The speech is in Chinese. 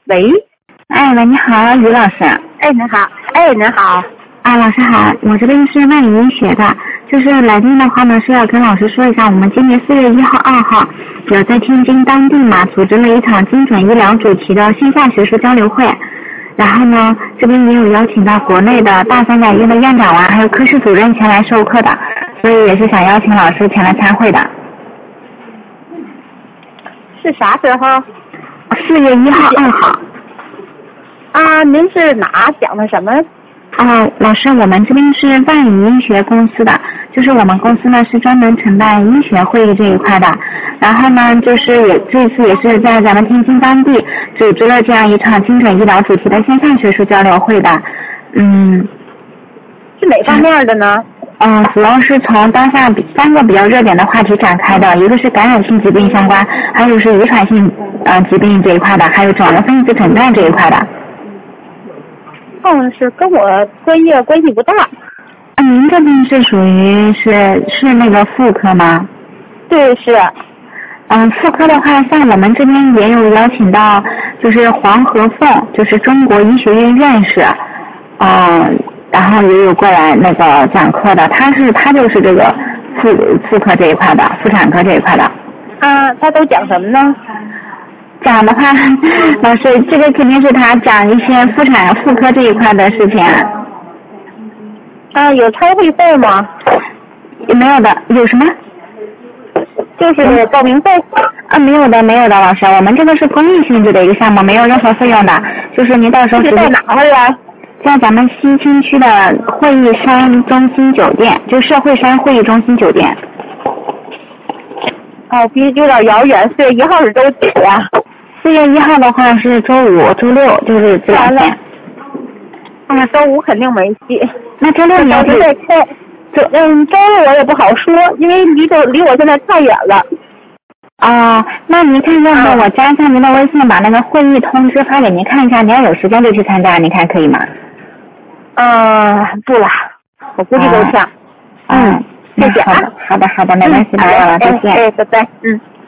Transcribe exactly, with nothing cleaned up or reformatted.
喂， 哎喂，你好，于老师。 哎，您好，哎，您好。 啊，老师好，我这边是万里医学的，就是来电的话呢，是要跟老师说一下，我们今年四月一号、二号有在天津当地嘛，组织了一场精准医疗主题的线下学术交流会，然后呢，这边也有邀请到国内的大三甲医院的院长啊，还有科室主任前来授课的，所以也是想邀请老师前来参会的。 是啥时候？ 四月一号、二号。 啊，您是哪讲的什么？ 啊，老师，我们这边是万里医学公司的，就是我们公司呢是专门承办医学会议这一块的，然后呢，就是也这次也是在咱们天津当地组织了这样一场精准医疗主题的线上学术交流会的，嗯， 是哪方面的呢？ 嗯，主要是从当下三个比较热点的话题展开的，一个是感染性疾病相关，还有是遗传性呃疾病这一块的，还有肿瘤分子诊断这一块的。 嗯，是跟我专业关系不大。 嗯，您这边是属于是是那个妇科吗？ 对，是。 嗯，妇科的话，像我们这边也有邀请到，就是黄和凤，就是中国医学院院士，嗯，然后也有过来那个讲课的，他是他就是这个妇妇科这一块的，妇产科这一块的。 啊，他都讲什么呢？ 讲的话，老师，这个肯定是他讲一些妇产妇科这一块的事情。 啊，有参会费吗？ 没有的，有什么？ 就是报名费。 啊，没有的，没有的，老师，我们这个是公益性质的一个项目，没有任何费用的，就是您到时候是在哪儿呀？ 在咱们西青区的会议山中心酒店，就社会山会议中心酒店。 哦，比有点遥远，四月一号是周几呀？ 四月一号的话是周五、周六，就是这两天。 啊，周五肯定没戏。 那周六你要是再看，周嗯，周六我也不好说，因为离着离我现在太远了。 啊，那您看要不我加一下您的微信，把那个会议通知发给您看一下，您要有时间就去参加，您看可以吗？ 啊，不了，我估计够呛。 嗯， 谢谢啊。 好的，好的，好的，没关系，没有了，再见。 哎，拜拜，嗯。